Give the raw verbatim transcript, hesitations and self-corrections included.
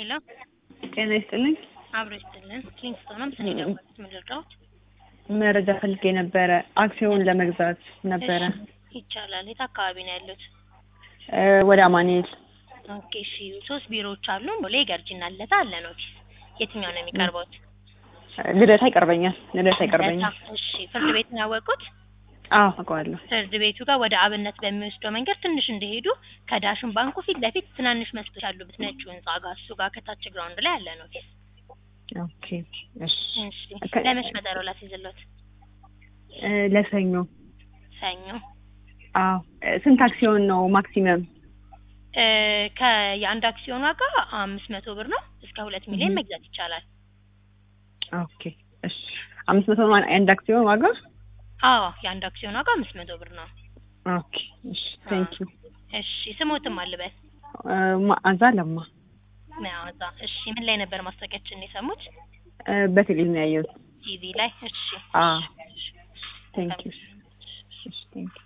ሄሎ ጤና ይስጥልኝ። አብሮ ይስጥልን። ኪንግስቶንም ስለደወሉት ምልድራውት መረጃ ፈልጌ ነበረ አክሲዮን ለመግዛት ነበረ። ይቻላል። የት አካባቢ ነው ያሉት? ወደ አማኑኤል። ኦኬ እሺ። ሶስት ቢሮዎች አሉ። ቦሌ ገርጂና ለታ አለ ነው። የትኛው ነው የሚቀርበው? ልደታ ይቀርበኛል። ልደታ ይቀርበኛል። እሺ። ፍርድ ቤት ነው ያወቁት? አዎ አውቀዋለሁ። ፍርድ ቤቱ ጋር ወደ አብነት በሚወስደው መንገድ ትንሽ እንደሄዱ ከዳሽን ባንኩ ፊት ለፊት ትናንሽ መስኮቶች ያሉበት ነጭ ህንጻ ጋር እሱ ጋር ከታች ግራውንድ ላይ ያለ ነው። ኦኬ እሺ። እሺ። ለመች መጠሮ ላስይዝልዎት? ለሰኞ። ሰኞ። አዎ። ስንት አክሲዮን ነው ማክሲመም? ከየአንድ አክሲዮን ዋጋ አምስት መቶ ብር ነው። እስከ ሁለት ሚሊዮን መግዛት ይቻላል። ኦኬ እሺ። አምስት መቶ ነው አንድ አክሲዮን ዋጋ? አዎ የአንድ አክሲዮን ዋጋ አምስት መቶ ብር ነው። ኦኬ እሺ። ቴንክ ዩ። እሺ። ስሞትም አልበል? መዓዛ ለማ። መዓዛ። እሺ። ምን ላይ ነበር ማስታወቂያችን የሰሙት? በቴሌቪዥን ነው ያየሁት። ቲቪ ላይ። እሺ። አዎ። ቴንክ ዩ። እሺ ቴንክ ዩ።